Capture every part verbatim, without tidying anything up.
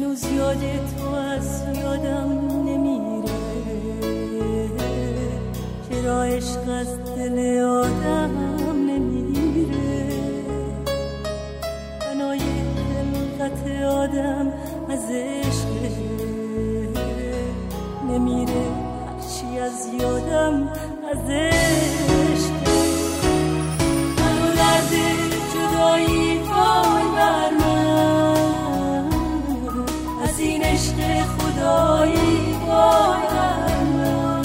هنوز یاد تو از یادم نمیره، چرا عشق از دل آدم نمیره، بنای خلقت آدم از عشق نمیره، هرچی از یادم از عشق. منو درد جدایی وای بر من، از این عشق خدایی وای بر من،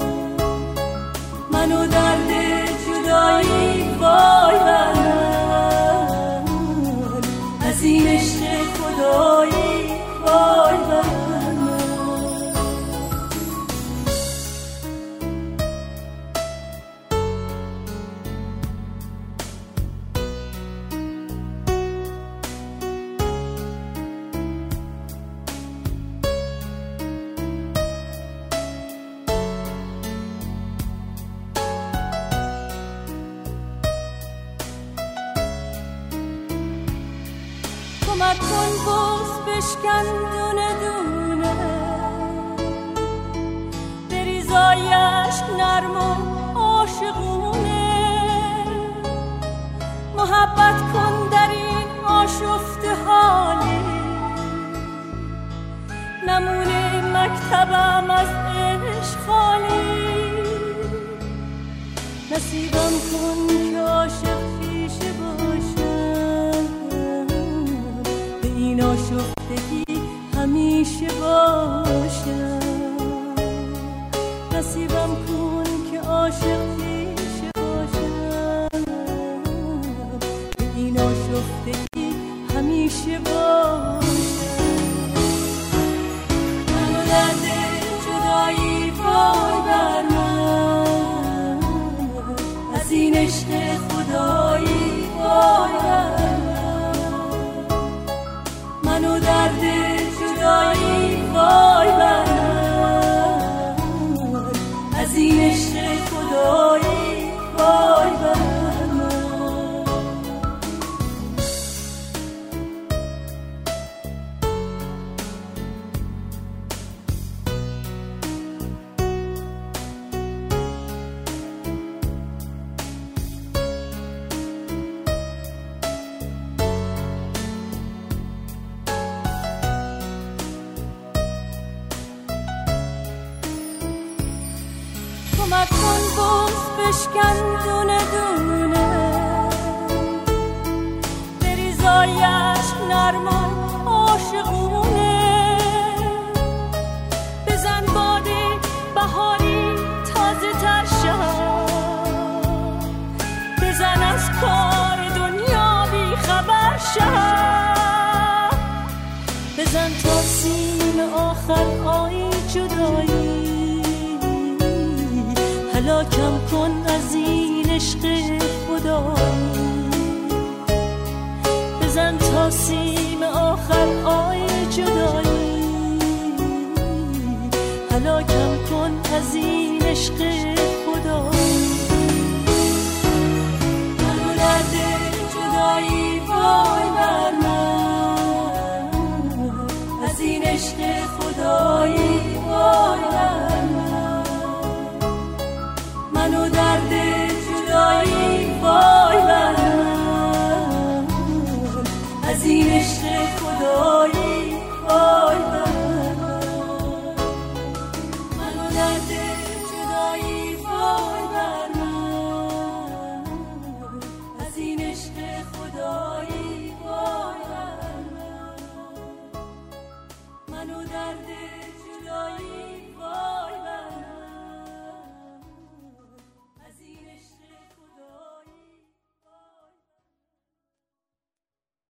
منو درد جدایی وای بر من، از این عشق خدایی وای بر من. کمک کن باز بشکن دونه دونه، بریزای عشق نرم و عاشقونه، محبت کن در این آشفته حالی، نمونه مکتبم از عشق خالی، نصیبم کن که عاشق پیشه باشم، به این آشفتگی همیشه باشم، نصیبم کن که عاشق پیشه باشم، به این آشفتگی همیشه باشم. منو درد جدایی وای بر من، از این عشق خدایی وای بر من، منو درد جدایی وای بر من، از این عشق خدایی وای بر من. کمک کن باز بشکن دونه دونه، بریزای عشق نرم و عاشقونه، بزن باد بهاری تازه تر شد، بزن از کار دنیا بی خبر شد، بزن تا سیم آخر آی جدایی، هلاکم کن از این عشق خدایی، بزن تا سیم آخر آی جدایی، هلاکم کن از این عشق